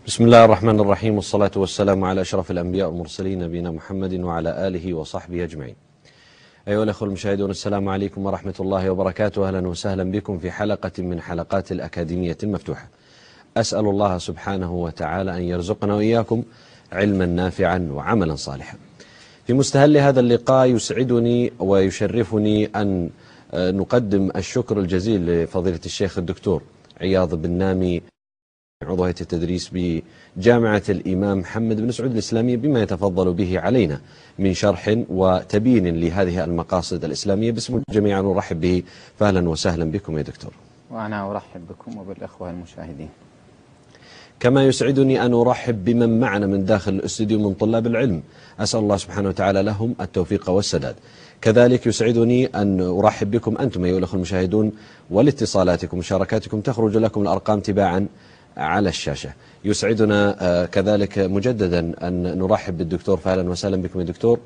بسم الله الرحمن الرحيم، والصلاة والسلام على أشرف الأنبياء والمرسلين نبينا محمد وعلى آله وصحبه أجمعين. أيها الأخوة المشاهدون، السلام عليكم ورحمة الله وبركاته. أهلا وسهلا بكم في حلقة من حلقات الأكاديمية المفتوحة. أسأل الله سبحانه وتعالى أن يرزقنا وإياكم علما نافعا وعملا صالحا. في مستهل هذا اللقاء يسعدني ويشرفني أن نقدم الشكر الجزيل لفضيلة الشيخ الدكتور عياض بن نامي، عضو هيئة التدريس بجامعة الإمام محمد بن سعود الإسلامية، بما يتفضل به علينا من شرح وتبيين لهذه المقاصد الإسلامية. باسم الجميع نرحب به، فأهلا وسهلا بكم يا دكتور. وأنا أرحب بكم وبالأخوة المشاهدين. كما يسعدني أن أرحب بمن معنا من داخل الاستوديو من طلاب العلم، أسأل الله سبحانه وتعالى لهم التوفيق والسداد. كذلك يسعدني أن أرحب بكم أنتم أيها الأخوة المشاهدون، ولاتصالاتكم ومشاركاتكم تخرج لكم الأرقام تباعا على الشاشة. يسعدنا كذلك مجددا أن نرحب بالدكتور، فأهلا وسهلا بكم يا دكتور.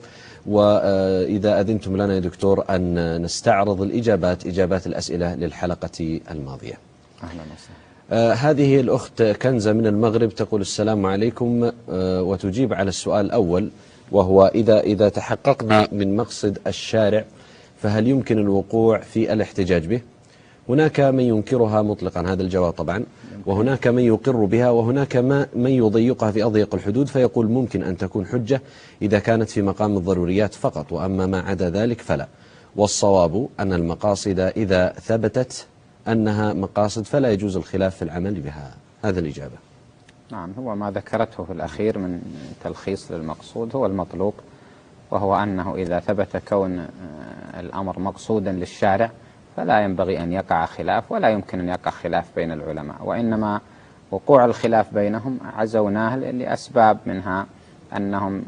وإذا أذنتم لنا يا دكتور أن نستعرض إجابات الأسئلة للحلقة الماضية. أهلا وسهلا. هذه الأخت كنزة من المغرب تقول: السلام عليكم، وتجيب على السؤال الأول، وهو إذا تحققنا من مقصد الشارع فهل يمكن الوقوع في الاحتجاج به؟ هناك من ينكرها مطلقا، هذا الجواب طبعا، وهناك من يقر بها، وهناك من يضيقها في أضيق الحدود فيقول ممكن أن تكون حجة إذا كانت في مقام الضروريات فقط، وأما ما عدا ذلك فلا. والصواب أن المقاصد إذا ثبتت أنها مقاصد فلا يجوز الخلاف في العمل بها. هذا الإجابة. نعم، هو ما ذكرته في الأخير من تلخيص للمقصود هو المطلوب، وهو أنه إذا ثبت كون الأمر مقصودا للشارع فلا ينبغي أن يقع خلاف، ولا يمكن أن يقع خلاف بين العلماء، وإنما وقوع الخلاف بينهم عزوناه لأسباب، منها أنهم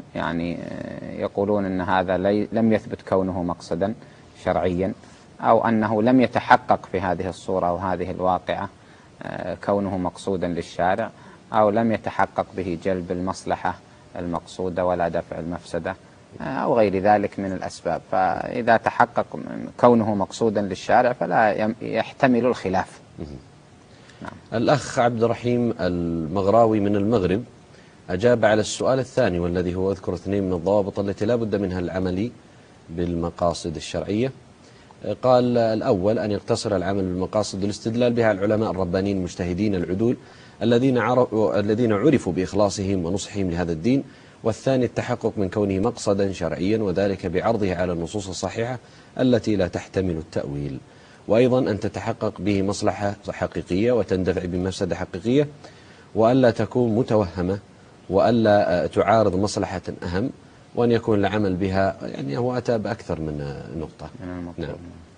يقولون أن هذا لم يثبت كونه مقصدا شرعيا، أو أنه لم يتحقق في هذه الصورة أو هذه الواقعة كونه مقصودا للشارع، أو لم يتحقق به جلب المصلحة المقصودة ولا دفع المفسدة، أو غير ذلك من الأسباب. فإذا تحقق كونه مقصودا للشارع فلا يحتمل الخلاف. نعم. الأخ عبد الرحيم المغراوي من المغرب أجاب على السؤال الثاني، والذي هو اذكر 2 من الضوابط التي لا بد منها العمل بالمقاصد الشرعية. قال: الأول أن يقتصر العمل بالمقاصد والاستدلال بها العلماء الربانيين المجتهدين العدول الذين عرفوا بإخلاصهم ونصحهم لهذا الدين. والثاني التحقق من كونه مقصدا شرعيا، وذلك بعرضه على النصوص الصحيحة التي لا تحتمل التأويل، وأيضا أن تتحقق به مصلحة حقيقية وتندفع بمفسدة حقيقية، وألا تكون متوهمة، وألا تعارض مصلحة أهم، وأن يكون العمل بها. هو أتى بأكثر من نقطة. نعم.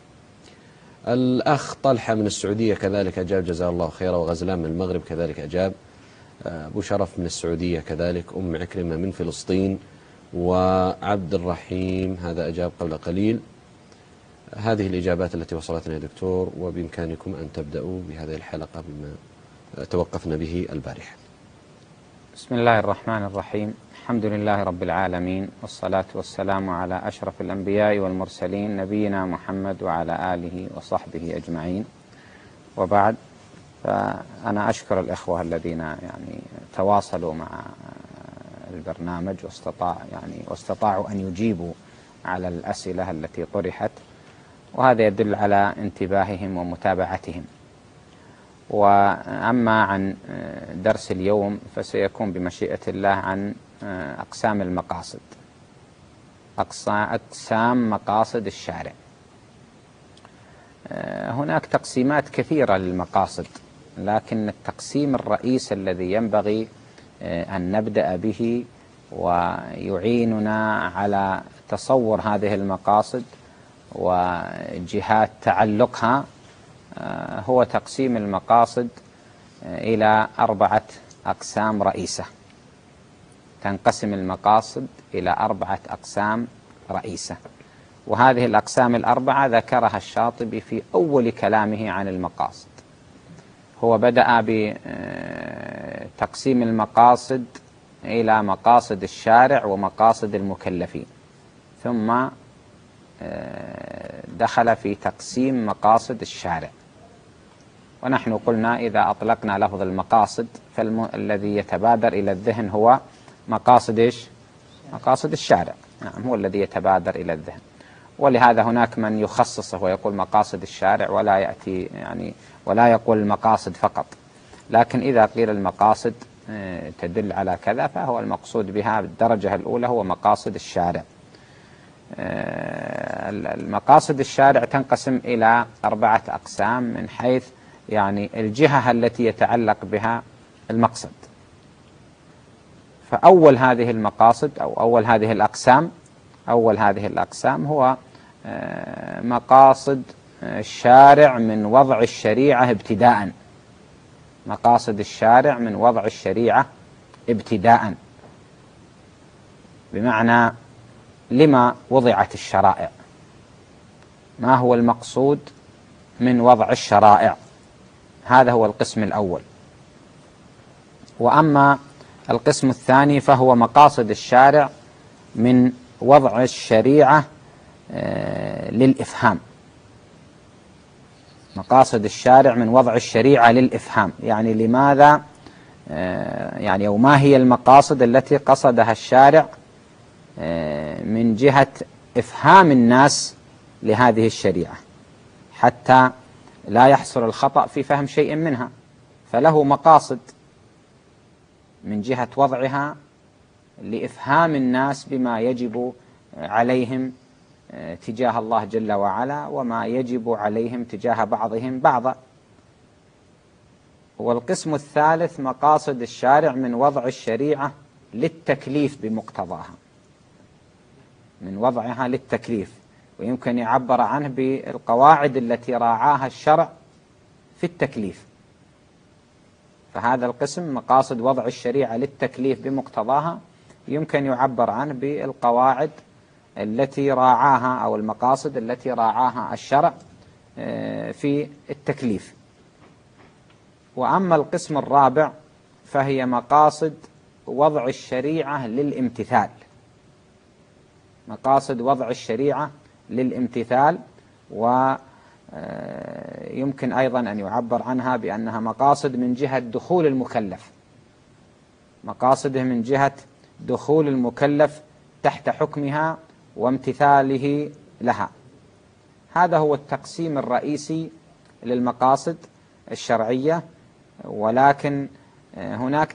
الأخ طلحة من السعودية كذلك أجاب، جزاه الله خيرا. وغزلان من المغرب كذلك أجاب. أبو شرف من السعودية كذلك. أم عكرمة من فلسطين. وعبد الرحيم هذا أجاب قبل قليل. هذه الإجابات التي وصلتنا يا دكتور، وبإمكانكم أن تبدأوا بهذه الحلقة بما توقفنا به البارحة. بسم الله الرحمن الرحيم. الحمد لله رب العالمين، والصلاة والسلام على أشرف الأنبياء والمرسلين نبينا محمد وعلى آله وصحبه أجمعين، وبعد. فأنا أشكر الإخوة الذين تواصلوا مع البرنامج واستطاعوا أن يجيبوا على الأسئلة التي طرحت، وهذا يدل على انتباههم ومتابعتهم. وأما عن درس اليوم فسيكون بمشيئة الله عن أقسام المقاصد، أقسام مقاصد الشارع. هناك تقسيمات كثيرة للمقاصد، لكن التقسيم الرئيس الذي ينبغي أن نبدأ به ويعيننا على تصور هذه المقاصد وجهات تعلقها هو تقسيم المقاصد إلى 4 أقسام رئيسة. تنقسم المقاصد إلى 4 أقسام رئيسة، وهذه الأقسام ال4 ذكرها الشاطبي في أول كلامه عن المقاصد. هو بدأ بتقسيم المقاصد إلى مقاصد الشارع ومقاصد المكلفين، ثم دخل في تقسيم مقاصد الشارع. ونحن قلنا إذا أطلقنا لفظ المقاصد فالذي يتبادر إلى الذهن هو مقاصد إيش؟ مقاصد الشارع. نعم، هو الذي يتبادر إلى الذهن. ولهذا هناك من يخصصه ويقول مقاصد الشارع ولا يأتي ولا يقول المقاصد فقط، لكن إذا قيل المقاصد تدل على كذا فهو المقصود بها بالدرجة الأولى هو مقاصد الشارع. المقاصد الشارع تنقسم إلى 4 أقسام من حيث الجهة التي يتعلق بها المقصد. فأول هذه المقاصد أو أول هذه الأقسام هو مقاصد الشارع من وضع الشريعة ابتداءً. مقاصد الشارع من وضع الشريعة ابتداءً، بمعنى لما وضعت الشرائع، ما هو المقصود من وضع الشرائع، هذا هو القسم الأول. وأما القسم الثاني فهو مقاصد الشارع من وضع الشريعة للإفهام. مقاصد الشارع من وضع الشريعة للإفهام، يعني لماذا أو ما هي المقاصد التي قصدها الشارع من جهة إفهام الناس لهذه الشريعة حتى لا يحصل الخطأ في فهم شيء منها، فله مقاصد من جهة وضعها لإفهام الناس بما يجب عليهم تجاه الله جل وعلا وما يجب عليهم تجاه بعضهم بعضا. والقسم الثالث مقاصد الشارع من وضع الشريعة للتكليف بمقتضاها، من وضعها للتكليف، ويمكن يعبر عنه بالقواعد التي راعاها الشرع في التكليف. فهذا القسم مقاصد وضع الشريعة للتكليف بمقتضاها يمكن يعبر عنه بالقواعد التي راعاها أو المقاصد التي راعاها الشرع في التكليف. وأما القسم الرابع فهي مقاصد وضع الشريعة للامتثال. مقاصد وضع الشريعة للامتثال، ويمكن أيضا أن يعبر عنها بأنها مقاصد من جهة دخول المكلف، مقاصده من جهة دخول المكلف تحت حكمها وامتثاله لها. هذا هو التقسيم الرئيسي للمقاصد الشرعية. ولكن هناك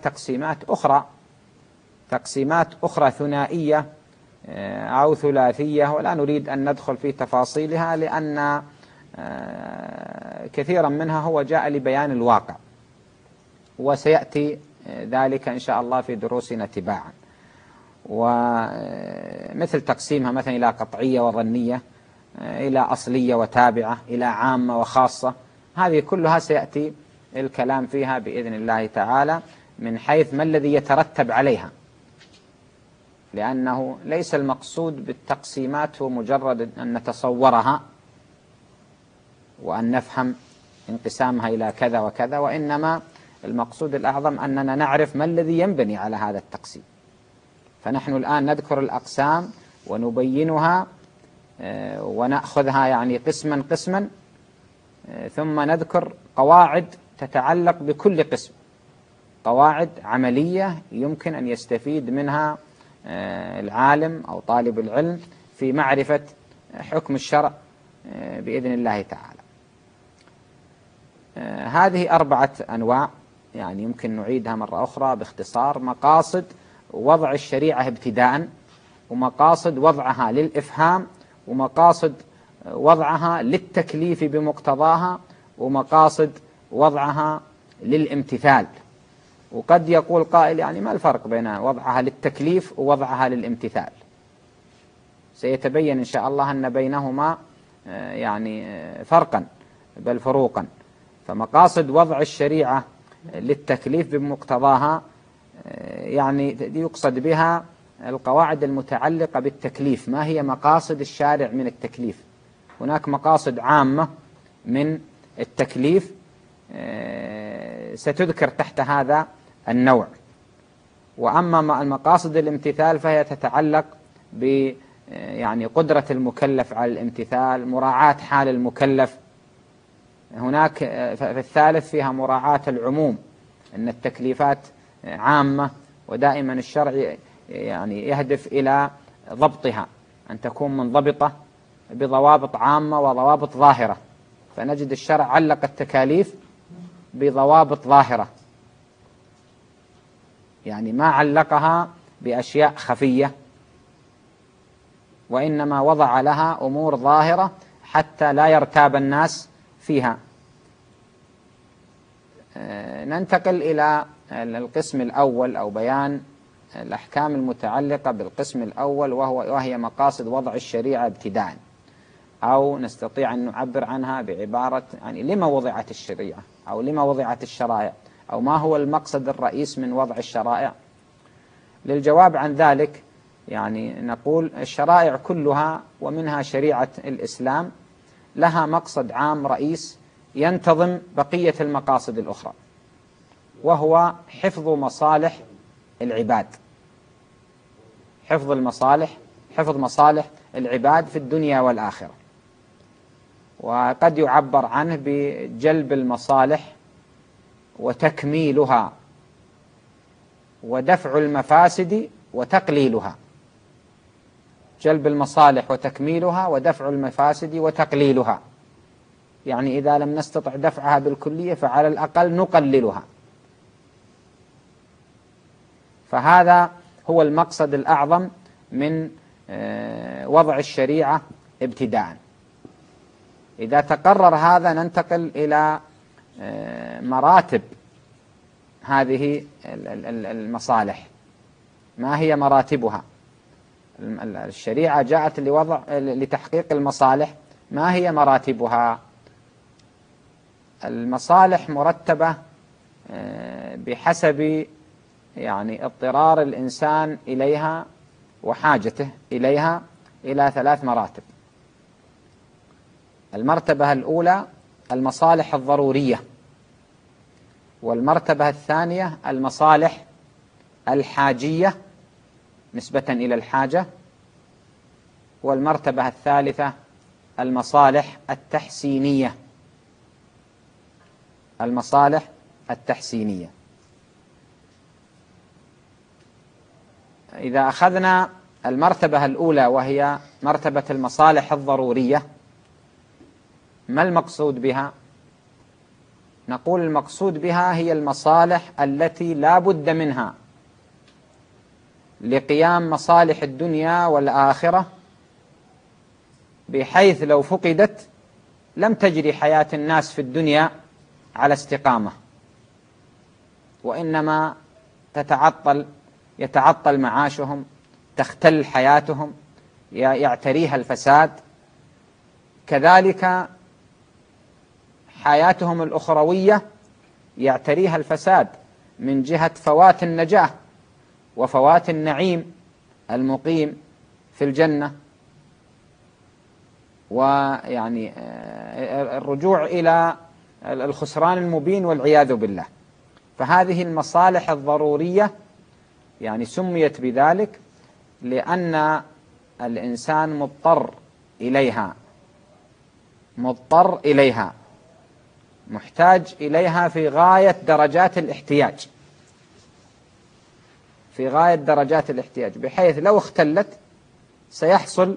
تقسيمات أخرى ثنائية أو ثلاثية، ولا نريد أن ندخل في تفاصيلها لأن كثيرا منها هو جاء لبيان الواقع، وسيأتي ذلك إن شاء الله في دروسنا تباعا. ومثل تقسيمها مثلا إلى قطعية وظنية، إلى أصلية وتابعة، إلى عامة وخاصة، هذه كلها سيأتي الكلام فيها بإذن الله تعالى من حيث ما الذي يترتب عليها، لأنه ليس المقصود بالتقسيمات هو مجرد أن نتصورها وأن نفهم انقسامها إلى كذا وكذا، وإنما المقصود الأعظم أننا نعرف ما الذي ينبني على هذا التقسيم. فنحن الآن نذكر الأقسام ونبينها ونأخذها قسما قسما، ثم نذكر قواعد تتعلق بكل قسم، قواعد عملية يمكن أن يستفيد منها العالم أو طالب العلم في معرفة حكم الشرع بإذن الله تعالى. هذه 4 أنواع، يمكن نعيدها مرة أخرى باختصار: مقاصد وضع الشريعة ابتداء، ومقاصد وضعها للإفهام، ومقاصد وضعها للتكليف بمقتضاها، ومقاصد وضعها للامتثال. وقد يقول قائل ما الفرق بين وضعها للتكليف ووضعها للامتثال؟ سيتبين إن شاء الله أن بينهما فرقا بل فروقا. فمقاصد وضع الشريعة للتكليف بمقتضاها يقصد بها القواعد المتعلقة بالتكليف. ما هي مقاصد الشارع من التكليف؟ هناك مقاصد عامة من التكليف ستذكر تحت هذا النوع. وأما المقاصد الامتثال فهي تتعلق ب قدرة المكلف على الامتثال، مراعاة حال المكلف هناك في الثالث فيها مراعاة العموم، أن التكليفات عامة، ودائما الشرع يعني يهدف إلى ضبطها، أن تكون منضبطة بضوابط عامة وضوابط ظاهرة. فنجد الشرع علق التكاليف بضوابط ظاهرة، يعني ما علقها بأشياء خفية، وإنما وضع لها أمور ظاهرة حتى لا يرتاب الناس فيها. ننتقل إلى القسم الأول، أو بيان الأحكام المتعلقة بالقسم الأول، وهي مقاصد وضع الشريعة ابتداءً، أو نستطيع أن نعبر عنها بعبارة يعني لما وضعت الشريعة، أو لما وضعت الشرائع، أو ما هو المقصد الرئيس من وضع الشرائع. للجواب عن ذلك يعني نقول الشرائع كلها ومنها شريعة الإسلام لها مقصد عام رئيس ينتظم بقية المقاصد الأخرى، وهو حفظ مصالح العباد، حفظ مصالح العباد في الدنيا والآخرة. وقد يعبر عنه بجلب المصالح وتكميلها، ودفع المفاسد وتقليلها. جلب المصالح وتكميلها، ودفع المفاسد وتقليلها، يعني إذا لم نستطع دفعها بالكلية فعلى الأقل نقللها. فهذا هو المقصد الأعظم من وضع الشريعة ابتداءً. إذا تقرر هذا ننتقل إلى مراتب هذه المصالح. ما هي مراتبها؟ الشريعة جاءت لتحقيق المصالح، ما هي مراتبها؟ المصالح مرتبة بحسب يعني اضطرار الإنسان إليها وحاجته إليها إلى 3 مراتب. المرتبة الأولى المصالح الضرورية، والمرتبة الثانية المصالح الحاجية نسبة إلى الحاجة، والمرتبة الثالثة المصالح التحسينية. المصالح التحسينية. إذا أخذنا المرتبة الأولى وهي مرتبة المصالح الضرورية، ما المقصود بها؟ نقول المقصود بها هي المصالح التي لا بد منها لقيام مصالح الدنيا والآخرة، بحيث لو فقدت لم تجري حياة الناس في الدنيا على استقامة، وإنما يتعطل معاشهم، تختل حياتهم، يعتريها الفساد. كذلك حياتهم الأخروية يعتريها الفساد من جهة فوات النجاة وفوات النعيم المقيم في الجنة، ويعني الرجوع إلى الخسران المبين والعياذ بالله. فهذه المصالح الضرورية يعني سميت بذلك لأن الإنسان مضطر إليها، محتاج إليها في غاية درجات الاحتياج، بحيث لو اختلت سيحصل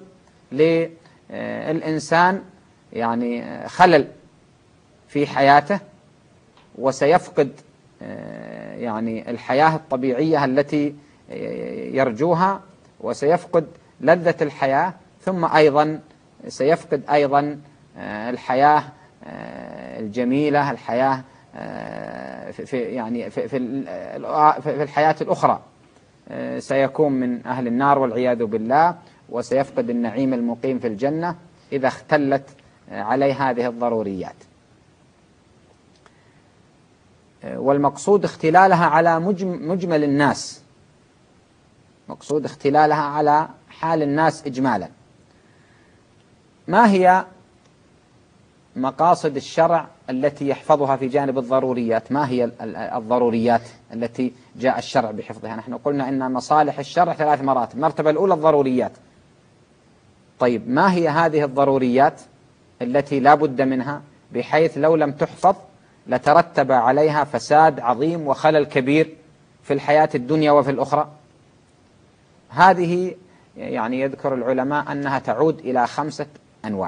للإنسان يعني خلل في حياته، وسيفقد يعني الحياة الطبيعية التي يرجوها، وسيفقد لذة الحياة، ثم أيضا سيفقد أيضا الحياة الجميلة، الحياة في الحياة الأخرى، سيكون من أهل النار والعياذ بالله، وسيفقد النعيم المقيم في الجنة إذا اختلت عليه هذه الضروريات. والمقصود اختلالها على مجمل الناس، مقصود اختلالها على حال الناس إجمالا. ما هي مقاصد الشرع التي يحفظها في جانب الضروريات؟ ما هي الضروريات التي جاء الشرع بحفظها؟ نحن قلنا إن مصالح الشرع 3 مراتب. المرتبة الأولى الضروريات. طيب ما هي هذه الضروريات التي لا بد منها بحيث لو لم تحفظ لترتب عليها فساد عظيم وخلل كبير في الحياة الدنيا وفي الأخرى. هذه يعني يذكر العلماء أنها تعود إلى 5 أنواع.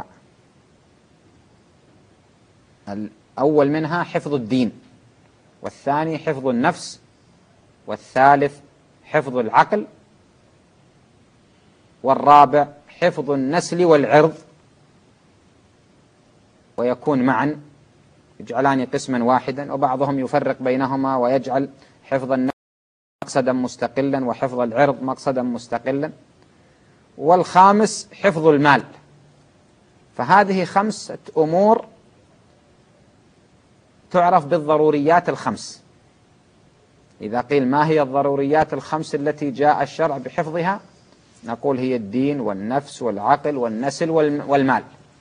الأول منها حفظ الدين، والثاني حفظ النفس، والثالث حفظ العقل، والرابع حفظ النسل والعرض، ويكون معا، يجعلان قسما واحدا، وبعضهم يفرق بينهما ويجعل حفظ النفس مقصدا مستقلا وحفظ العرض مقصدا مستقلا. والخامس حفظ المال. فهذه 5 أمور تعرف بالضروريات ال5. إذا قيل ما هي الضروريات ال5 التي جاء الشرع بحفظها، نقول هي الدين والنفس والعقل والنسل والمال.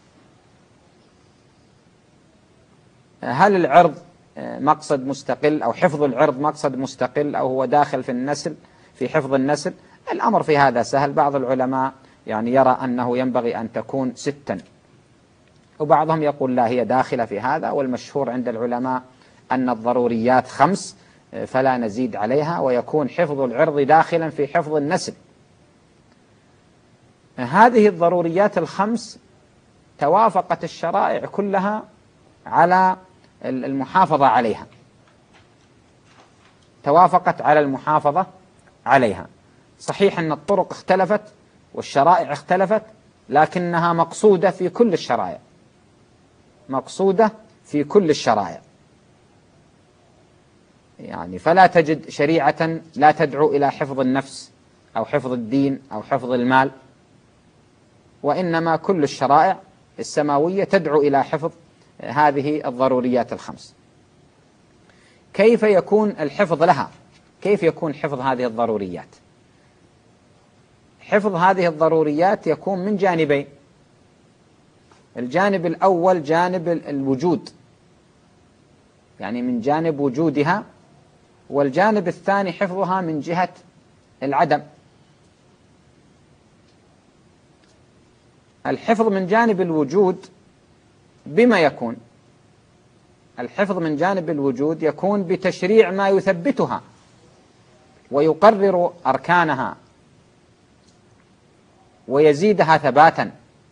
هل العرض مقصد مستقل، أو حفظ العرض مقصد مستقل، أو هو داخل في النسل، في حفظ النسل؟ الأمر في هذا سهل. بعض العلماء يعني يرى أنه ينبغي أن تكون 6، وبعضهم يقول لا، هي داخلة في هذا، والمشهور عند العلماء أن الضروريات 5 فلا نزيد عليها، ويكون حفظ العرض داخلا في حفظ النسل. هذه الضروريات ال5 توافقت الشرائع كلها على المحافظة عليها، توافقت على المحافظة عليها. صحيح أن الطرق اختلفت والشرائع اختلفت، لكنها مقصودة في كل الشرائع، مقصودة في كل الشرائع. يعني فلا تجد شريعة لا تدعو إلى حفظ النفس أو حفظ الدين أو حفظ المال، وإنما كل الشرائع السماوية تدعو إلى حفظ هذه الضروريات ال5. كيف يكون الحفظ لها؟ كيف يكون حفظ هذه الضروريات؟ حفظ هذه الضروريات يكون من جانبين. الجانب الأول جانب الوجود، يعني من جانب وجودها، والجانب الثاني حفظها من جهة العدم. الحفظ من جانب الوجود بما يكون؟ الحفظ من جانب الوجود يكون بتشريع ما يثبتها ويقرر أركانها ويزيدها ثباتا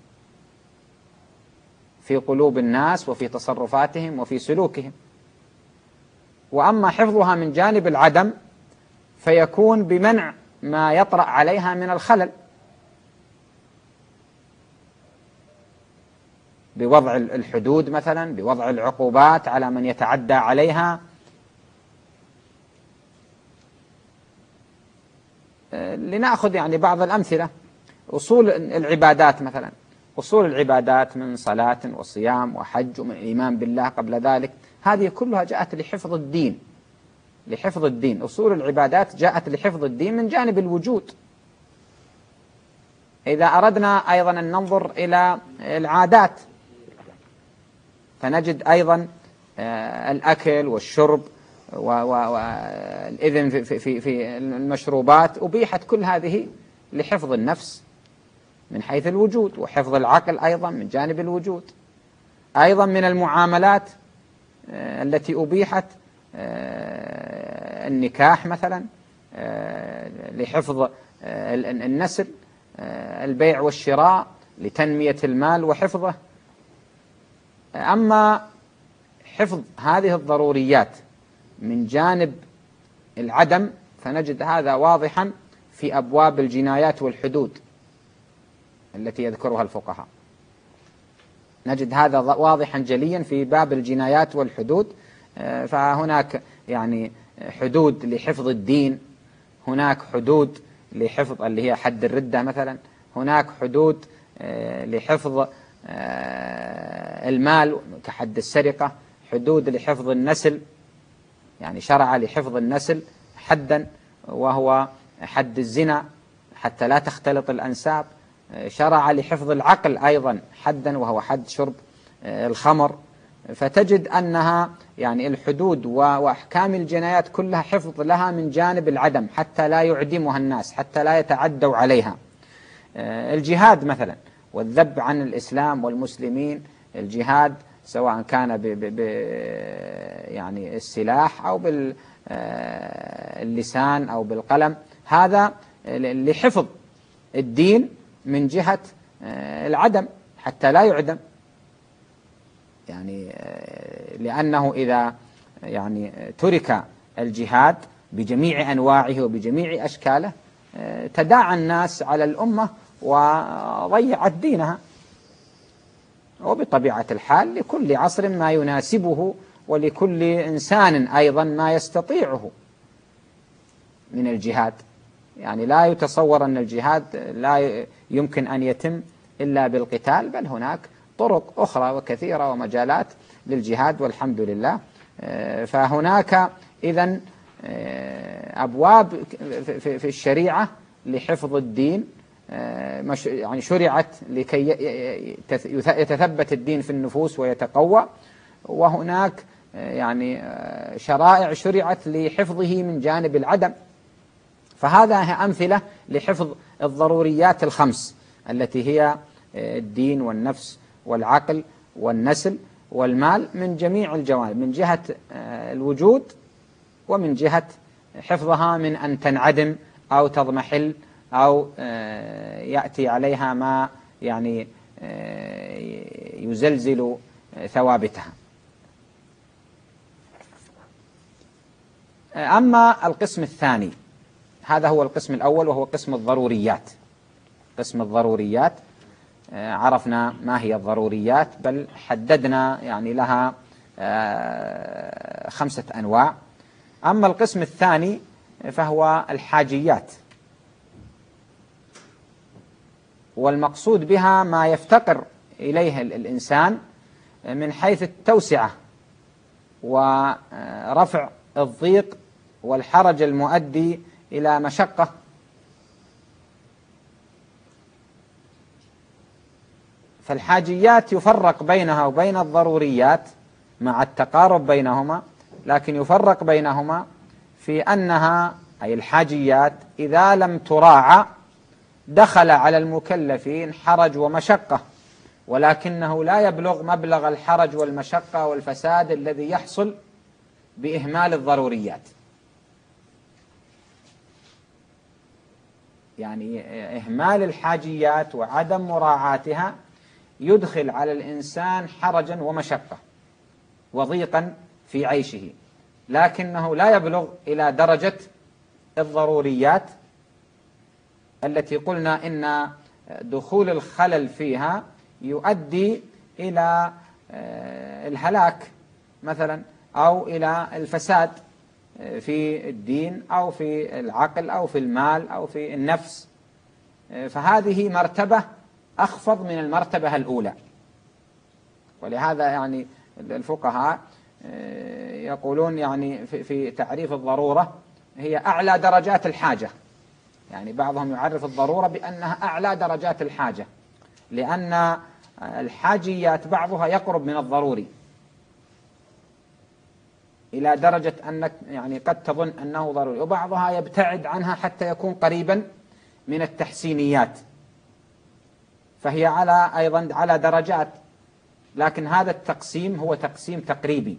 في قلوب الناس وفي تصرفاتهم وفي سلوكهم. وأما حفظها من جانب العدم فيكون بمنع ما يطرأ عليها من الخلل، بوضع الحدود مثلا، بوضع العقوبات على من يتعدى عليها. لنأخذ يعني بعض الأمثلة. أصول العبادات مثلا، أصول العبادات من صلاة وصيام وحج ومن الإيمان بالله قبل ذلك، هذه كلها جاءت لحفظ الدين، لحفظ الدين. أصول العبادات جاءت لحفظ الدين من جانب الوجود. إذا أردنا أيضا أن ننظر إلى العادات فنجد أيضا الأكل والشرب والإذن في المشروبات أبيحت كل هذه لحفظ النفس من حيث الوجود، وحفظ العقل أيضا من جانب الوجود. أيضا من المعاملات التي أبيحت النكاح مثلا لحفظ النسل، البيع والشراء لتنمية المال وحفظه. أما حفظ هذه الضروريات من جانب العدم فنجد هذا واضحا في أبواب الجنايات والحدود التي يذكرها الفقهاء. نجد هذا واضحا جليا في باب الجنايات والحدود. فهناك يعني حدود لحفظ الدين، هناك حدود لحفظ اللي هي حد الردة مثلا، هناك حدود لحفظ المال كحد السرقة، حدود لحفظ النسل، يعني شرع لحفظ النسل حدا وهو حد الزنا حتى لا تختلط الأنساب، شرع لحفظ العقل أيضا حدا وهو حد شرب الخمر. فتجد أنها يعني الحدود وأحكام الجنايات كلها حفظ لها من جانب العدم حتى لا يعدمها الناس، حتى لا يتعدوا عليها. الجهاد مثلا والذب عن الإسلام والمسلمين، الجهاد سواء كان يعني السلاح أو باللسان أو بالقلم، هذا لحفظ الدين من جهة العدم حتى لا يعدم. يعني لأنه إذا يعني ترك الجهاد بجميع أنواعه وبجميع أشكاله تداعى الناس على الأمة وضيعت دينها. وبطبيعة الحال لكل عصر ما يناسبه، ولكل إنسان أيضا ما يستطيعه من الجهاد. يعني لا يتصور أن الجهاد لا يمكن أن يتم إلا بالقتال، بل هناك طرق أخرى وكثيرة ومجالات للجهاد والحمد لله. فهناك إذن أبواب في الشريعة لحفظ الدين، يعني شرعت لكي يتثبت الدين في النفوس ويتقوى، وهناك يعني شرائع شرعت لحفظه من جانب العدم. فهذا أمثلة لحفظ الضروريات الخمس التي هي الدين والنفس والعقل والنسل والمال من جميع الجوانب، من جهة الوجود ومن جهة حفظها من أن تنعدم أو تضمحل أو يأتي عليها ما يعني يزلزل ثوابتها. أما القسم الثاني، هذا هو القسم الأول وهو قسم الضروريات. قسم الضروريات عرفنا ما هي الضروريات، بل حددنا يعني لها 5 أنواع. أما القسم الثاني فهو الحاجيات، والمقصود بها ما يفتقر إليه الإنسان من حيث التوسعة ورفع الضيق والحرج المؤدي إلى مشقة. فالحاجيات يفرق بينها وبين الضروريات مع التقارب بينهما، لكن يفرق بينهما في أنها أي الحاجيات إذا لم تراعى دخل على المكلفين حرج ومشقة، ولكنه لا يبلغ مبلغ الحرج والمشقة والفساد الذي يحصل بإهمال الضروريات. يعني إهمال الحاجيات وعدم مراعاتها يدخل على الإنسان حرجا ومشقة وضيقا في عيشه، لكنه لا يبلغ إلى درجة الضروريات التي قلنا إن دخول الخلل فيها يؤدي إلى الهلاك مثلا، أو إلى الفساد في الدين أو في العقل أو في المال أو في النفس. فهذه مرتبة أخفض من المرتبة الأولى. ولهذا يعني الفقهاء يقولون يعني في تعريف الضرورة هي أعلى درجات الحاجة. يعني بعضهم يعرف الضرورة بأنها أعلى درجات الحاجة، لأن الحاجيات بعضها يقرب من الضروري إلى درجة أنك يعني قد تظن أنه ضروري، وبعضها يبتعد عنها حتى يكون قريبا من التحسينيات، فهي أيضا على درجات. لكن هذا التقسيم هو تقسيم تقريبي.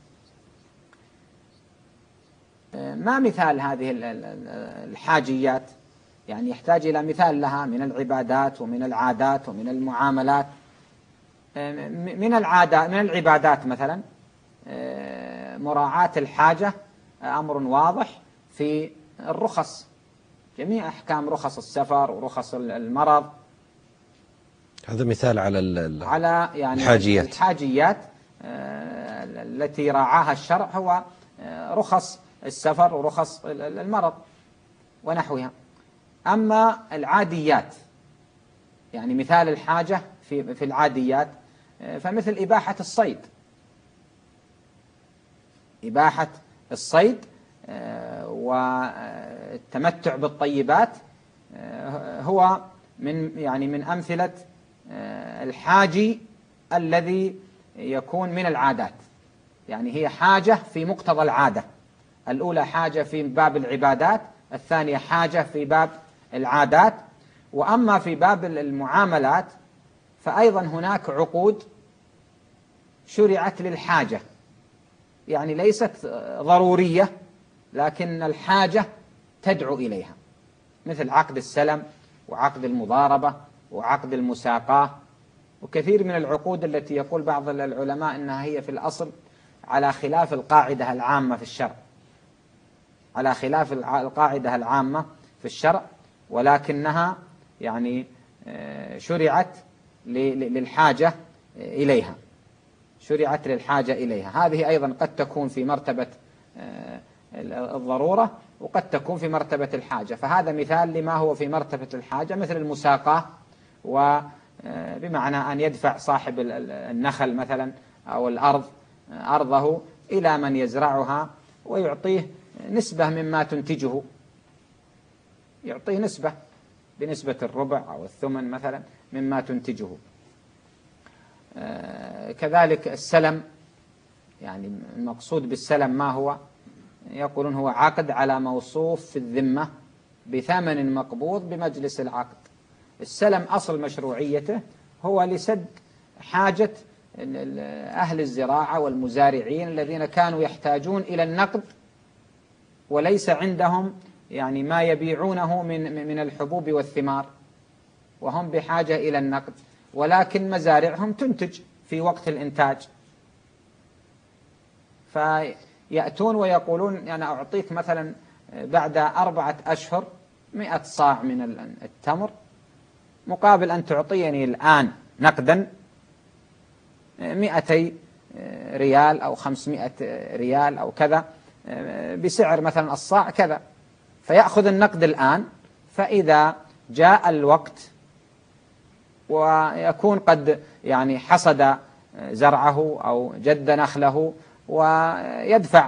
ما مثال هذه الحاجيات؟ يعني يحتاج إلى مثال لها من العبادات ومن العادات ومن المعاملات. من العبادات مثلا مراعاة الحاجة أمر واضح في الرخص، جميع أحكام رخص السفر ورخص المرض. هذا مثال على يعني الحاجيات التي راعاها الشرع، هو رخص السفر ورخص المرض ونحوها. أما العاديات، يعني مثال الحاجة في العاديات فمثل إباحة الصيد. إباحة الصيد والتمتع بالطيبات هو من أمثلة الحاجي الذي يكون من العادات. يعني هي حاجة في مقتضى العادة. الأولى حاجة في باب العبادات، الثانية حاجة في باب العادات. وأما في باب المعاملات فأيضا هناك عقود شرعت للحاجة، يعني ليست ضرورية لكن الحاجة تدعو إليها، مثل عقد السلم وعقد المضاربة وعقد المساقاة، وكثير من العقود التي يقول بعض العلماء أنها هي في الأصل على خلاف القاعدة العامة في الشرع، على خلاف القاعدة العامة في الشرع، ولكنها يعني شرعت للحاجة إليها، شرعت للحاجة إليها. هذه أيضا قد تكون في مرتبة الضرورة وقد تكون في مرتبة الحاجة، فهذا مثال لما هو في مرتبة الحاجة، مثل المساقاة، وبمعنى أن يدفع صاحب النخل مثلا أو الأرض أرضه إلى من يزرعها ويعطيه نسبة مما تنتجه، يعطيه نسبة بنسبة الربع أو الثمن مثلا مما تنتجه. كذلك السلم، يعني المقصود بالسلم ما هو؟ يقولون هو عقد على موصوف في الذمة بثمن مقبوض بمجلس العقد. السلم أصل مشروعيته هو لسد حاجة أهل الزراعة والمزارعين الذين كانوا يحتاجون إلى النقد وليس عندهم يعني ما يبيعونه من الحبوب والثمار، وهم بحاجة إلى النقد، ولكن مزارعهم تنتج في وقت الإنتاج، فيأتون ويقولون أنا أعطيك مثلا بعد 4 أشهر 100 صاع من التمر مقابل أن تعطيني الآن نقدا 200 ريال أو 500 ريال أو كذا بسعر مثلا الصاع كذا، فيأخذ النقد الآن، فإذا جاء الوقت ويكون قد يعني حصد زرعه أو جد نخله ويدفع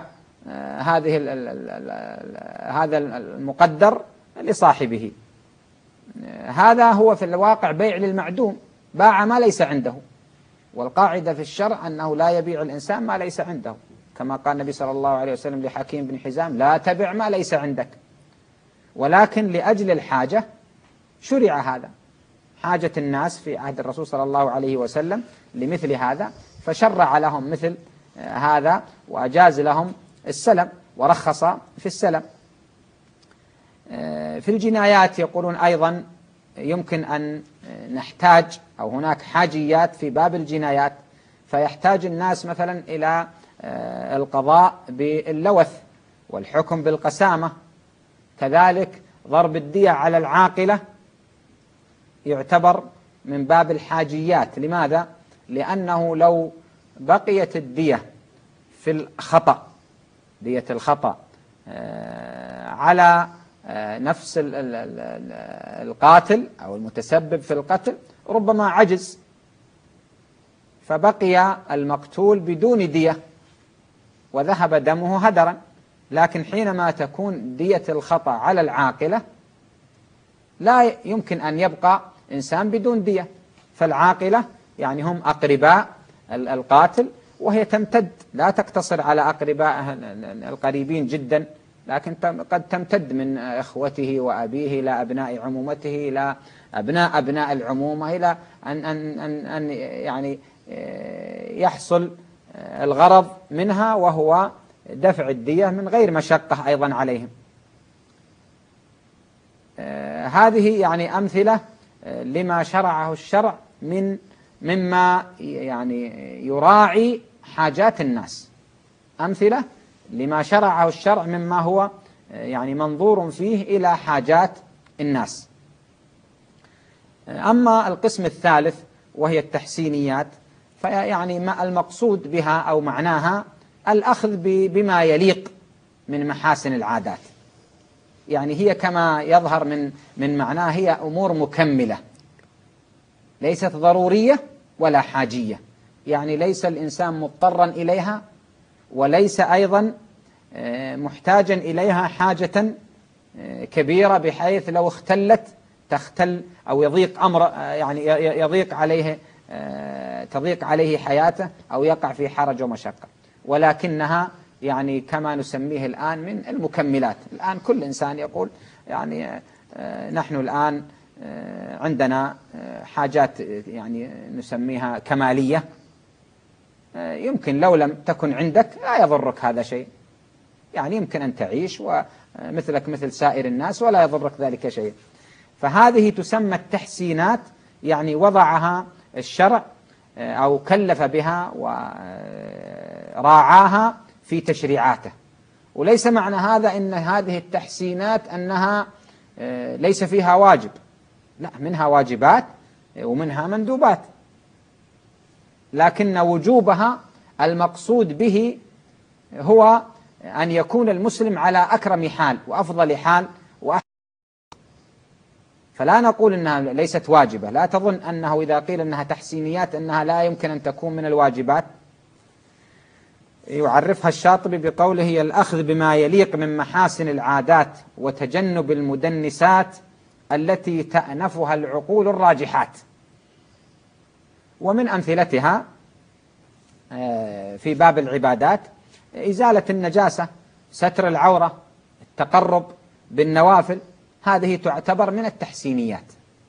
هذا المقدر لصاحبه. هذا هو في الواقع بيع للمعدوم، باع ما ليس عنده، والقاعدة في الشرع أنه لا يبيع الإنسان ما ليس عنده، كما قال النبي صلى الله عليه وسلم لحكيم بن حزام لا تبع ما ليس عندك. ولكن لأجل الحاجة شرع هذا، حاجة الناس في عهد الرسول صلى الله عليه وسلم لمثل هذا، فشرع لهم مثل هذا وأجاز لهم السلم ورخص في السلم. في الجنايات يقولون أيضا يمكن أن نحتاج أو هناك حاجيات في باب الجنايات، فيحتاج الناس مثلا إلى القضاء باللوث والحكم بالقسامة. كذلك ضرب الدية على العاقلة يعتبر من باب الحاجيات. لماذا؟ لأنه لو بقيت الدية في الخطأ، دية الخطأ على نفس القاتل أو المتسبب في القتل ربما عجز، فبقي المقتول بدون دية وذهب دمه هدرا. لكن حينما تكون دية الخطأ على العاقلة لا يمكن أن يبقى إنسان بدون دية، فالعاقلة يعني هم أقرباء القاتل، وهي تمتد لا تقتصر على أقرباء القريبين جدا، لكن قد تمتد من إخوته وأبيه إلى أبناء عمومته إلى أبناء العمومة، إلى أن يعني يحصل الغرض منها وهو دفع الدية من غير مشقة أيضا عليهم. هذه يعني أمثلة لما شرعه الشرع مما يعني يراعي حاجات الناس، أمثلة لما شرعه الشرع مما هو يعني منظور فيه إلى حاجات الناس. أما القسم الثالث وهي التحسينيات، فيعني ما المقصود بها أو معناها الأخذ بما يليق من محاسن العادات، يعني هي كما يظهر من معناها هي أمور مكملة ليست ضرورية ولا حاجية، يعني ليس الإنسان مضطرا إليها وليس أيضا محتاجا إليها حاجة كبيرة بحيث لو اختلت تختل أو يضيق أمر يعني تضيق عليه حياته أو يقع في حرج ومشقة، ولكنها يعني كما نسميه الآن من المكملات. الآن كل إنسان يقول يعني نحن الآن عندنا حاجات يعني نسميها كمالية، يمكن لو لم تكن عندك لا يضرك هذا شيء، يعني يمكن أن تعيش ومثلك مثل سائر الناس ولا يضرك ذلك شيء. فهذه تسمى التحسينات، يعني وضعها الشرع أو كلف بها وراعاها في تشريعاته. وليس معنى هذا أن هذه التحسينات أنها ليس فيها واجب، لا، منها واجبات ومنها مندوبات، لكن وجوبها المقصود به هو أن يكون المسلم على أكرم حال وأفضل حال فلا نقول أنها ليست واجبة. لا تظن أنه إذا قيل أنها تحسينيات أنها لا يمكن أن تكون من الواجبات. يعرفها الشاطبي بقوله: هي الأخذ بما يليق من محاسن العادات وتجنب المدنسات التي تأنفها العقول الراجحات. ومن أمثلتها في باب العبادات إزالة النجاسة، ستر العورة، التقرب بالنوافل، هذه تعتبر من التحسينيات.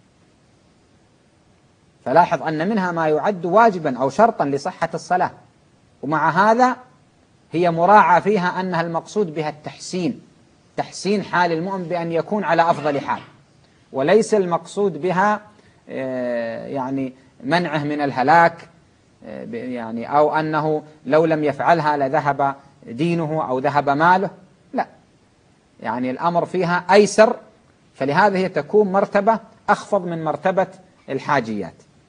فلاحظ أن منها ما يعد واجبا أو شرطا لصحة الصلاة، ومع هذا هي مراعى فيها أنها المقصود بها التحسين، تحسين حال المؤمن بأن يكون على أفضل حال، وليس المقصود بها يعني منعه من الهلاك، يعني أو أنه لو لم يفعلها لذهب دينه أو ذهب ماله، لا، يعني الأمر فيها أيسر، فلهذا هي تكون مرتبة أخفض من مرتبة الحاجيات.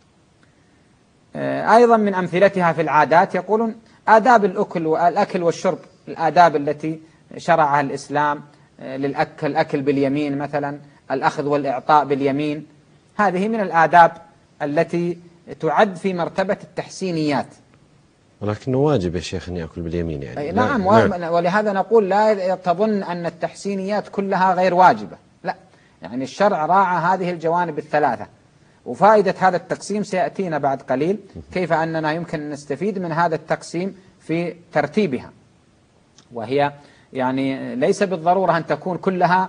أيضا من أمثلتها في العادات يقولون آداب الأكل والشرب، الآداب التي شرعها الإسلام الأكل باليمين مثلا، الأخذ والإعطاء باليمين، هذه من الآداب التي تعد في مرتبة التحسينيات. ولكنه واجب يا شيخ أن يأكل باليمين يعني. نعم. ولهذا نقول لا تظن أن التحسينيات كلها غير واجبة، لا، يعني الشرع راعى هذه الجوانب الثلاثة. وفائدة هذا التقسيم سيأتينا بعد قليل، كيف أننا يمكن أن نستفيد من هذا التقسيم في ترتيبها. وهي يعني ليس بالضرورة أن تكون كلها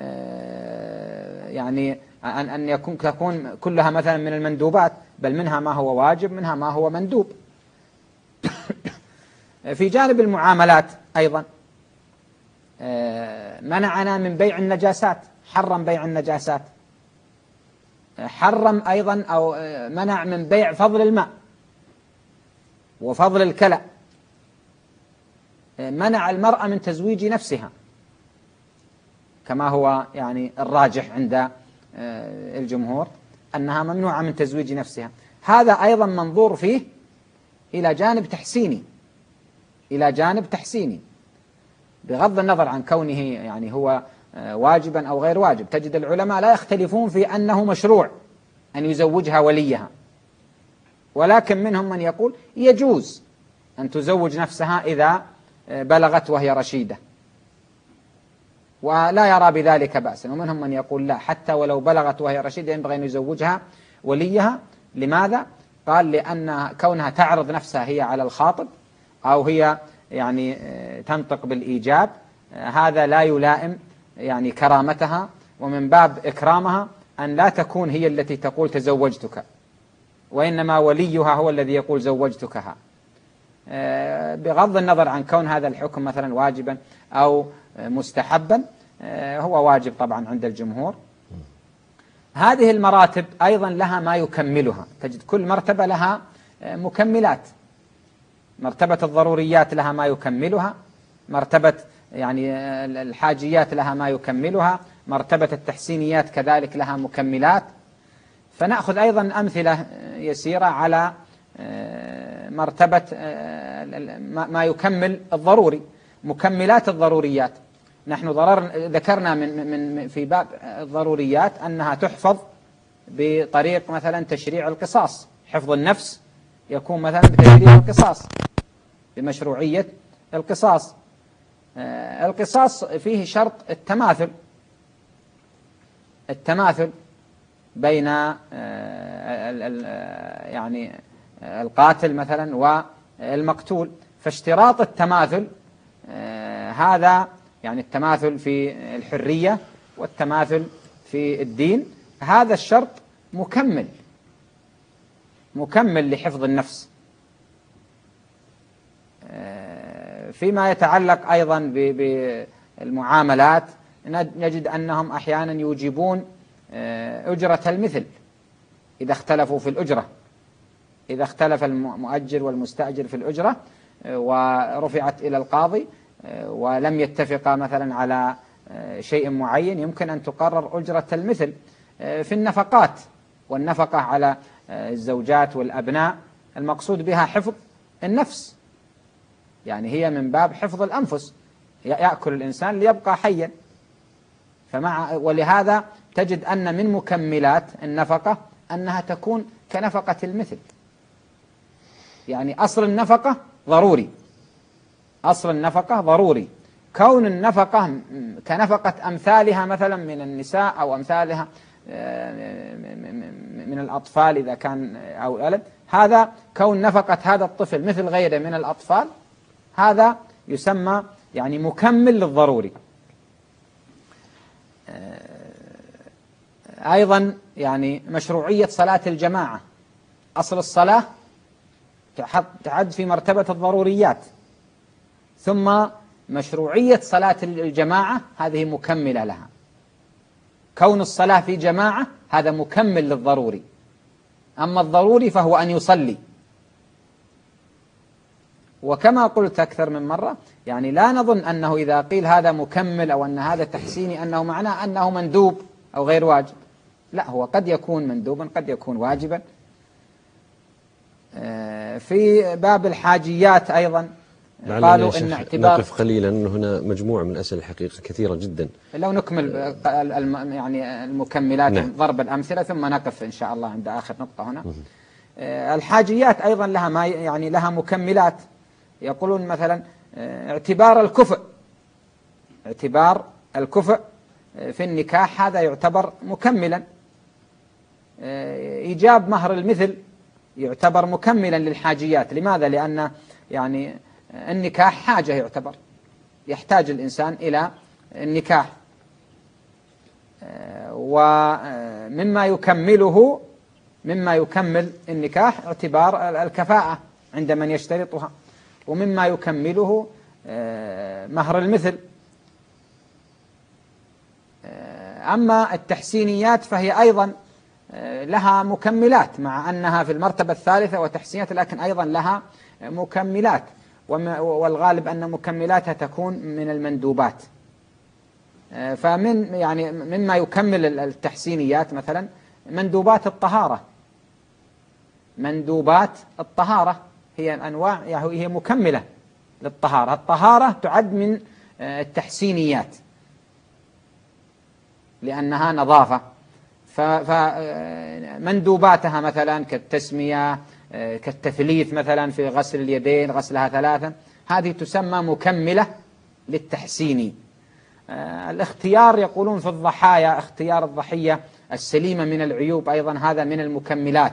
يعني أن تكون كلها مثلا من المندوبات، بل منها ما هو واجب، منها ما هو مندوب. في جانب المعاملات أيضا منعنا من بيع النجاسات، حرم بيع النجاسات، حرم أيضا أو منع من بيع فضل الماء وفضل الكلى، منع المرأة من تزويج نفسها كما هو يعني الراجح عند الجمهور أنها ممنوعة من تزويج نفسها. هذا أيضا منظور فيه إلى جانب تحسيني، إلى جانب تحسيني، بغض النظر عن كونه يعني هو واجبا أو غير واجب. تجد العلماء لا يختلفون في أنه مشروع أن يزوجها وليها، ولكن منهم من يقول يجوز أن تزوج نفسها إذا بلغت وهي رشيدة، ولا يرى بذلك بأسا. ومنهم من يقول لا، حتى ولو بلغت وهي رشيدة ينبغي أن يزوجها وليها. لماذا؟ قال لأن كونها تعرض نفسها هي على الخاطب أو هي يعني تنطق بالإيجاب، هذا لا يلائم يعني كرامتها، ومن باب إكرامها أن لا تكون هي التي تقول تزوجتك، وإنما وليها هو الذي يقول زوجتكها، بغض النظر عن كون هذا الحكم مثلا واجبا أو مستحبا. هو واجب طبعا عند الجمهور. هذه المراتب أيضا لها ما يكملها، تجد كل مرتبة لها مكملات. مرتبة الضروريات لها ما يكملها، مرتبة يعني الحاجيات لها ما يكملها، مرتبة التحسينيات كذلك لها مكملات. فنأخذ أيضا أمثلة يسيرة على مرتبة ما يكمل الضروري، مكملات الضروريات. نحن ذكرنا من في باب الضروريات أنها تحفظ بطريق مثلا تشريع القصاص، حفظ النفس يكون مثلا بتشريع القصاص، بمشروعية القصاص. القصاص فيه شرط التماثل بين يعني القاتل مثلا والمقتول. فاشتراط التماثل هذا يعني التماثل في الحرية والتماثل في الدين، هذا الشرط مكمل لحفظ النفس. فيما يتعلق أيضا بالمعاملات نجد أنهم أحيانا يوجبون أجرة المثل إذا اختلفوا في الأجرة، إذا اختلف المؤجر والمستأجر في الأجرة ورفعت إلى القاضي ولم يتفقا مثلا على شيء معين، يمكن أن تقرر أجرة المثل. في النفقات، والنفقة على الزوجات والأبناء المقصود بها حفظ النفس، يعني هي من باب حفظ الأنفس، يأكل الإنسان ليبقى حيا. ولهذا تجد أن من مكملات النفقة أنها تكون كنفقة المثل، يعني أصل النفقة ضروري، أصل النفقة ضروري. كون النفقة كنفقة أمثالها مثلا من النساء أو أمثالها من الأطفال إذا كان أو ولد، هذا كون نفقة هذا الطفل مثل غيره من الأطفال، هذا يسمى يعني مكمل للضروري. أيضا يعني مشروعية صلاة الجماعة، أصل الصلاة تعد في مرتبة الضروريات، ثم مشروعية صلاة الجماعة هذه مكملة لها. كون الصلاة في جماعة هذا مكمل للضروري، أما الضروري فهو أن يصلي. وكما قلت أكثر من مرة، يعني لا نظن أنه إذا قيل هذا مكمل أو أن هذا تحسيني أنه معناه أنه مندوب أو غير واجب، لا، هو قد يكون مندوبا قد يكون واجبا. في باب الحاجيات أيضا قالوا إن اعتبار، نقف قليلا، أن هنا مجموعة من الأسئلة الحقيقة كثيرة جدا. لو نكمل يعني المكملات، نعم. ضرب الأمثلة، ثم نقف إن شاء الله عند آخر نقطة هنا. الحاجيات أيضا لها ما يعني لها مكملات. يقولون مثلا اعتبار الكفء، اعتبار الكفء في النكاح هذا يعتبر مكملا. إيجاب مهر المثل يعتبر مكملا للحاجيات. لماذا؟ لأن يعني النكاح حاجة، يعتبر يحتاج الإنسان إلى النكاح. ومما يكمله، مما يكمل النكاح اعتبار الكفاءة عند من يشترطها، ومما يكمله مهر المثل. أما التحسينيات فهي أيضا لها مكملات، مع أنها في المرتبة الثالثة وتحسينيات، لكن أيضا لها مكملات، والغالب أن مكملاتها تكون من المندوبات. فمن يعني مما يكمل التحسينيات مثلا مندوبات الطهارة. مندوبات الطهارة هي أنواع، يعني هي مكملة للطهارة. الطهارة تعد من التحسينيات لأنها نظافة. فمندوباتها مثلا كالتسمية، كالتثليث مثلا في غسل اليدين، غسلها ثلاثا، هذه تسمى مكملة للتحسين. الاختيار يقولون في الضحايا، اختيار الضحية السليمة من العيوب أيضا هذا من المكملات.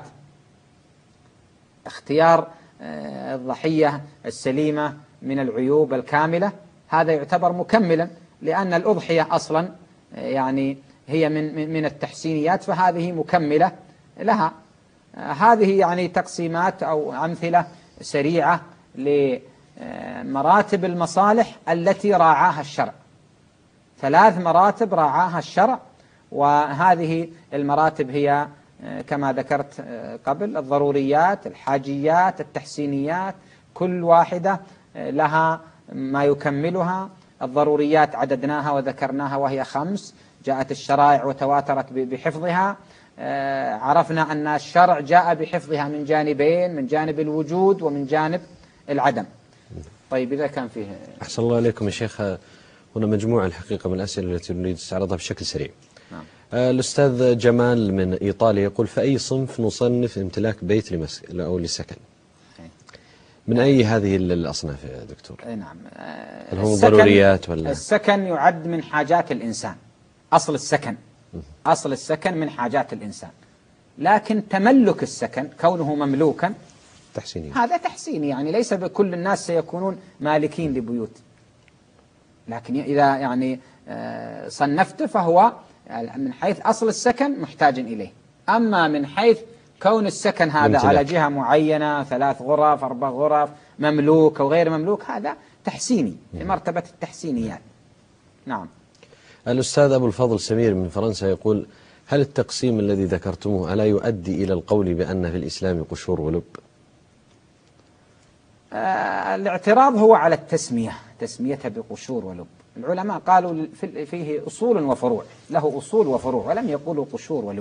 اختيار الضحية السليمة من العيوب الكاملة هذا يعتبر مكملا، لأن الأضحية أصلا يعني هي من التحسينيات، فهذه مكملة لها. هذه يعني تقسيمات أو أمثلة سريعة لمراتب المصالح التي راعاها الشرع. 3 مراتب راعاها الشرع، وهذه المراتب هي كما ذكرت قبل: الضروريات، الحاجيات، التحسينيات، كل واحدة لها ما يكملها. الضروريات عددناها وذكرناها وهي 5، جاءت الشرائع وتواترت بحفظها. عرفنا أن الشرع جاء بحفظها من جانبين، من جانب الوجود ومن جانب العدم. طيب إذا كان فيه. أحسن الله عليكم يا شيخ. هنا مجموعة الحقيقة من الأسئلة التي نريد استعراضها بشكل سريع. نعم. الأستاذ جمال من إيطاليا يقول: في أي صنف نصنف امتلاك بيت أو لسكن؟ من أي هذه الأصناف يا دكتور؟ نعم. هل هم ضروريات ولا؟ السكن يعد من حاجات الإنسان. أصل السكن، أصل السكن من حاجات الإنسان، لكن تملك السكن كونه مملوكا تحسيني، هذا تحسيني. يعني ليس بكل الناس سيكونون مالكين لبيوت، لكن إذا يعني صنفته فهو من حيث أصل السكن محتاج إليه. أما من حيث كون السكن هذا على جهة معينة، 3 غرف 4 غرف مملوك أو غير مملوك، هذا تحسيني في مرتبة التحسينيات. نعم. الأستاذ أبو الفضل سمير من فرنسا يقول: هل التقسيم الذي ذكرتموه ألا يؤدي إلى القول بأن في الإسلام قشور ولب؟ الاعتراض هو على تسميتها بقشور ولب. العلماء قالوا فيه أصول وفروع، له أصول وفروع، ولم يقولوا قشور ولب.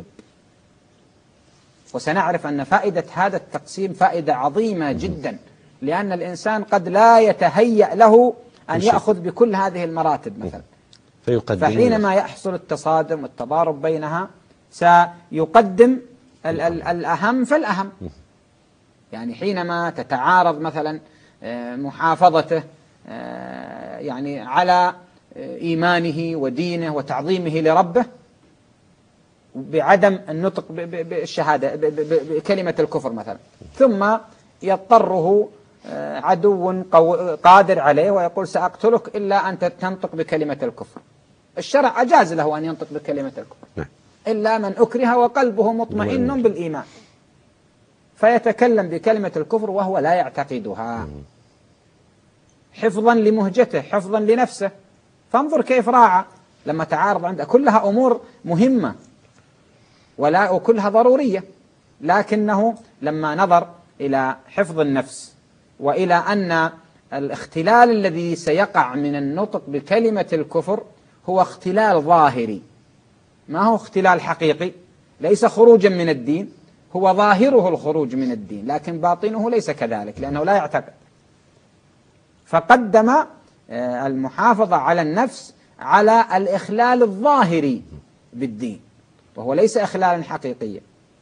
وسنعرف أن فائدة هذا التقسيم فائدة عظيمة جدا، لأن الإنسان قد لا يتهيأ له أن يأخذ بكل هذه المراتب مثلا، فحينما يحصل التصادم والتضارب بينها سيقدم الأهم فالأهم. يعني حينما تتعارض مثلا محافظته يعني على إيمانه ودينه وتعظيمه لربه بعدم النطق بالشهادة بكلمة الكفر مثلا، ثم يضطره عدو قادر عليه ويقول سأقتلك إلا أن تنطق بكلمة الكفر، الشرع أجاز له أن ينطق بكلمة الكفر إلا من أكره وقلبه مطمئن بالإيمان، فيتكلم بكلمة الكفر وهو لا يعتقدها حفظا لمهجته، حفظا لنفسه. فانظر كيف راعى لما تعارض عنده، كلها أمور مهمة وكلها ضرورية، لكنه لما نظر إلى حفظ النفس وإلى أن الاختلال الذي سيقع من النطق بكلمة الكفر هو اختلال ظاهري، ما هو اختلال حقيقي، ليس خروجا من الدين، هو ظاهره الخروج من الدين لكن باطنه ليس كذلك لأنه لا يعتقد. فقدم المحافظة على النفس على الإخلال الظاهري بالدين، وهو ليس إخلالا حقيقيا.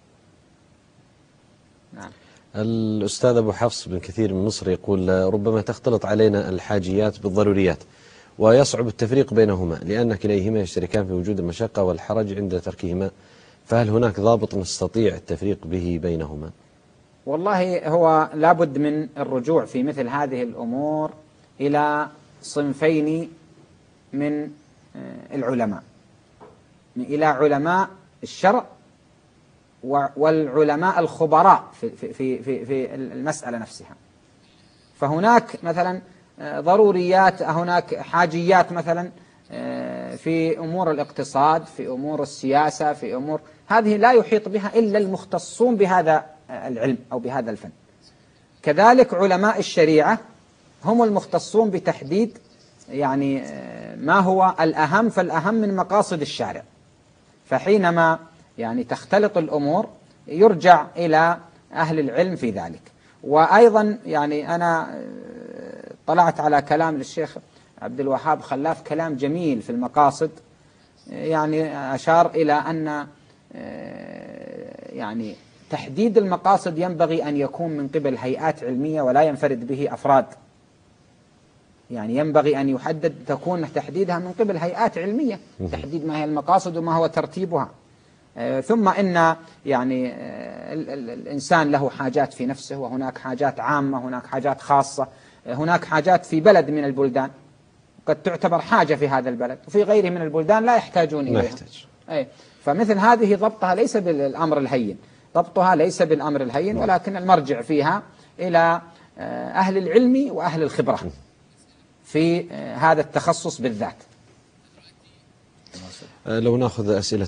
نعم. الأستاذ أبو حفص بن كثير من مصر يقول: ربما تختلط علينا الحاجيات بالضروريات ويصعب التفريق بينهما لأن كليهما يشتركان في وجود المشقة والحرج عند تركهما، فهل هناك ضابط نستطيع التفريق به بينهما؟ والله هو لابد من الرجوع في مثل هذه الأمور إلى صنفين من العلماء، إلى علماء الشرع والعلماء الخبراء في المسألة نفسها. فهناك مثلا ضروريات، هناك حاجيات مثلا في أمور الاقتصاد، في أمور السياسة، في أمور هذه لا يحيط بها إلا المختصون بهذا العلم أو بهذا الفن. كذلك علماء الشريعة هم المختصون بتحديد يعني ما هو الأهم فالأهم من مقاصد الشارع. فحينما يعني تختلط الأمور يرجع إلى أهل العلم في ذلك. وأيضا يعني أنا طلعت على كلام للشيخ عبد الوهاب خلاف، كلام جميل في المقاصد، يعني أشار إلى أن يعني تحديد المقاصد ينبغي أن يكون من قبل هيئات علمية ولا ينفرد به أفراد، يعني ينبغي أن يحدد، تكون تحديدها من قبل هيئات علمية، تحديد ما هي المقاصد وما هو ترتيبها. ثم إن يعني الإنسان له حاجات في نفسه، وهناك حاجات عامة، هناك حاجات خاصة، هناك حاجات في بلد من البلدان قد تعتبر حاجة في هذا البلد، وفي غيره من البلدان لا يحتاجون إليها. فمثل هذه ضبطها ليس بالأمر الهين، ضبطها ليس بالأمر الهين، ولكن المرجع فيها إلى أهل العلم وأهل الخبرة في هذا التخصص بالذات. لو نأخذ أسئلة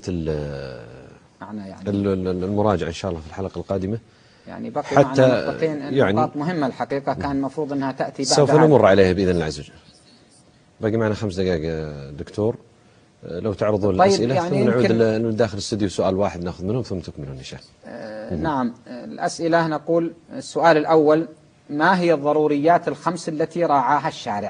المراجع إن شاء الله في الحلقة القادمة، يعني بقي حتى معنا نقطتين، يعني نقاط مهمة الحقيقة كان المفروض أنها تأتي بعد سوف نمر عليها بإذن الله عز وجل. باقي معنا 5 دقائق دكتور، لو تعرضوا الأسئلة يعني ثم نعود داخل الاستوديو سؤال واحد نأخذ منهم ثم تكملون إن شاء الله. نعم. الأسئلة نقول: السؤال الأول: ما هي الضروريات الخمس التي راعاها الشارع؟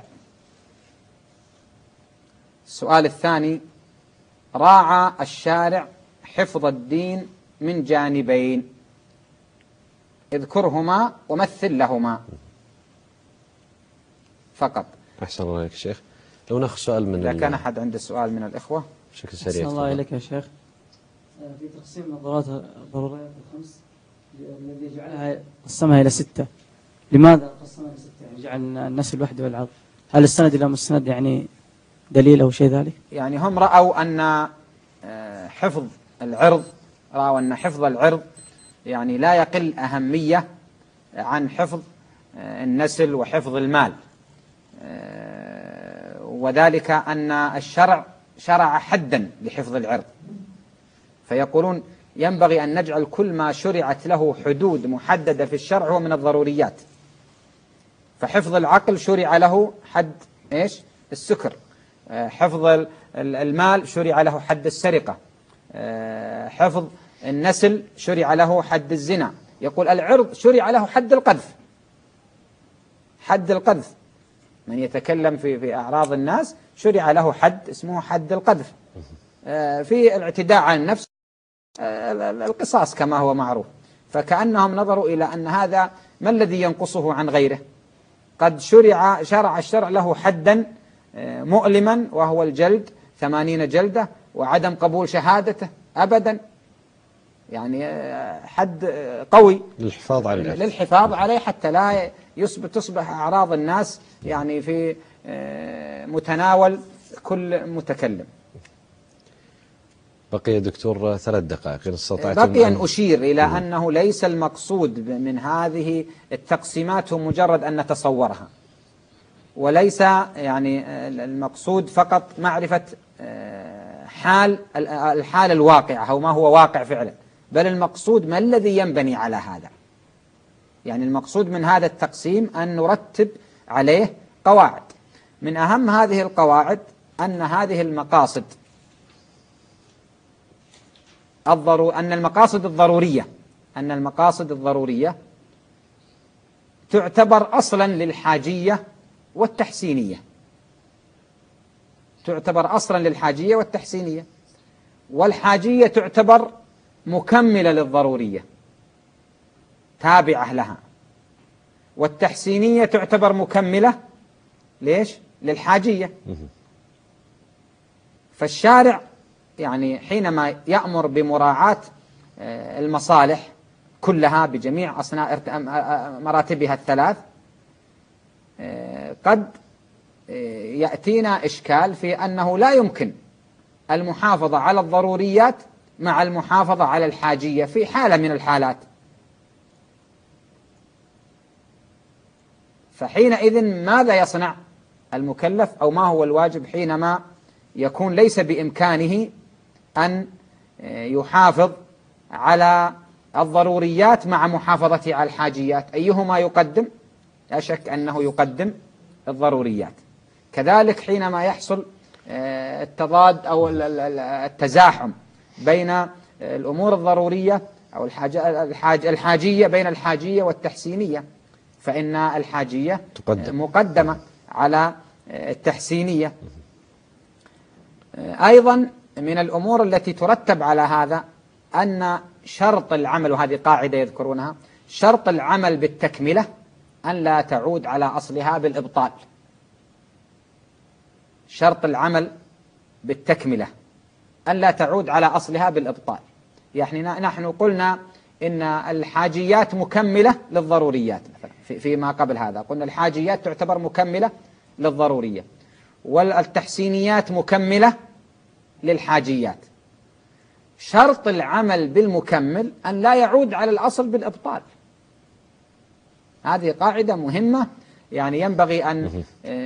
السؤال الثاني: راعى الشارع حفظ الدين من جانبين، اذكرهما ومثل لهما فقط. أحسن الله عليك شيخ. لو نأخذ سؤال من إذا كان أحد عنده سؤال من الإخوة بشكل سريع. أحسن الله عليك يا شيخ. في تقسيم الضروريات الخمس الذي جعلها قسمها إلى 6، لماذا قسمها إلى 6؟ يعني جعل النسل الوحده والعض، هل السند إلى مستند يعني دليل أو شيء ذلك؟ يعني هم رأوا أن حفظ العرض، رأوا أن حفظ العرض يعني لا يقل أهمية عن حفظ النسل وحفظ المال، وذلك أن الشرع شرع حدا لحفظ العرض، فيقولون ينبغي أن نجعل كل ما شرعت له حدود محددة في الشرع هو من الضروريات. فحفظ العقل شرع له حد إيش؟ السكر. حفظ المال شرع له حد السرقة. حفظ النسل شرع له حد الزنا. يقول العرض شرع له حد القذف. حد القذف، من يتكلم في أعراض الناس شرع له حد اسمه حد القذف. في الاعتداء على النفس القصاص كما هو معروف. فكأنهم نظروا إلى أن هذا ما الذي ينقصه عن غيره. قد شرع الشرع له حدا مؤلما وهو الجلد 80 جلدة وعدم قبول شهادته أبدا، يعني حد قوي للحفاظ عليه حتى لا تصبح أعراض الناس يعني في متناول كل متكلم. بقي دكتور 3 دقائق إن استطعت. بقي أن أشير إلى أنه ليس المقصود من هذه التقسيمات هو مجرد أن نتصورها، وليس يعني المقصود فقط معرفة الحال الواقعة أو ما هو واقع فعلا، بل المقصود ما الذي ينبني على هذا. يعني المقصود من هذا التقسيم أن نرتب عليه قواعد. من أهم هذه القواعد أن هذه المقاصد أن المقاصد الضرورية تعتبر أصلا للحاجية والتحسينية. والحاجية تعتبر مكملة للضرورية تابعة لها، والتحسينية تعتبر مكملة للحاجية. فالشارع يعني حينما يأمر بمراعاة المصالح كلها بجميع أصناف مراتبها الثلاث، قد يأتينا إشكال في أنه لا يمكن المحافظة على الضروريات مع المحافظة على الحاجية في حالة من الحالات. فحينئذ ماذا يصنع المكلف أو ما هو الواجب حينما يكون ليس بإمكانه أن يحافظ على الضروريات مع محافظته على الحاجيات؟ أيهما يقدم؟ لا شك أنه يقدم الضروريات. كذلك حينما يحصل التضاد أو التزاحم بين الأمور الضرورية أو الحاجية، بين الحاجية والتحسينية، فإن الحاجية مقدمة على التحسينية. أيضا من الأمور التي ترتب على هذا أن شرط العمل، وهذه قاعدة يذكرونها، شرط العمل بالتكملة أن لا تعود على أصلها بالإبطال. شرط العمل بالتكملة أن لا تعود على أصلها بالإبطال. يعني نحن قلنا إن الحاجيات مكملة للضروريات، مثلا فيما قبل هذا قلنا الحاجيات تعتبر مكملة للضرورية، والتحسينيات مكملة للحاجيات. شرط العمل بالمكمل أن لا يعود على الأصل بالإبطال. هذه قاعدة مهمة يعني ينبغي أن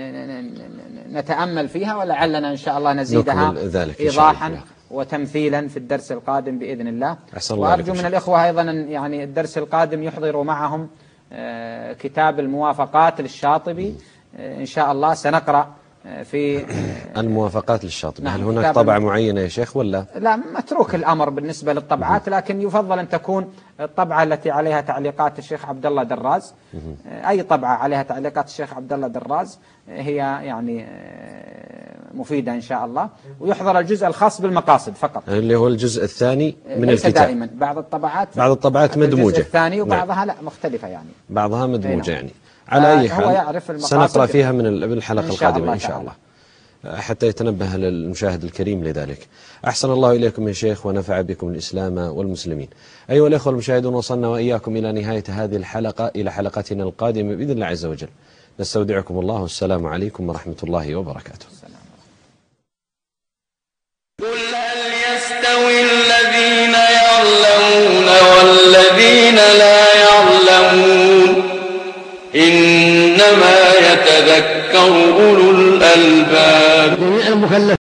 نتأمل فيها، ولعلنا إن شاء الله نزيدها إيضاحا وتمثيلا في الدرس القادم بإذن الله. وأرجو من الإخوة أيضا يعني الدرس القادم يحضروا معهم كتاب الموافقات للشاطبي إن شاء الله. سنقرأ في الموافقات للشاطبي. هل هناك طبعة معينة يا شيخ ولا؟ لا، متروك الأمر بالنسبة للطبعات، لكن يفضل أن تكون الطبعة التي عليها تعليقات الشيخ عبد الله دراز. أي طبعة عليها تعليقات الشيخ عبد الله دراز هي يعني مفيدة إن شاء الله. ويحضر الجزء الخاص بالمقاصد فقط، اللي هو الجزء الثاني من ليس الكتاب. دائما، بعض الطبعات مدموجة، الجزء الثاني وبعضها لا مختلفة، يعني بعضها مدموجة. يعني على أي حال سنقرأ فيها من الحلقة القادمة إن شاء الله حتى يتنبه المشاهد الكريم لذلك. أحسن الله إليكم يا شيخ ونفع بكم الإسلام والمسلمين. أيها الأخوة المشاهدون، وصلنا وإياكم إلى نهاية هذه الحلقة، إلى حلقتنا القادمة بإذن الله عز وجل. نستودعكم الله، والسلام عليكم ورحمة الله وبركاته. قل هل يستوي الذين يعلمون والذين لا يعلمون؟ الألباب. جميع المكلفين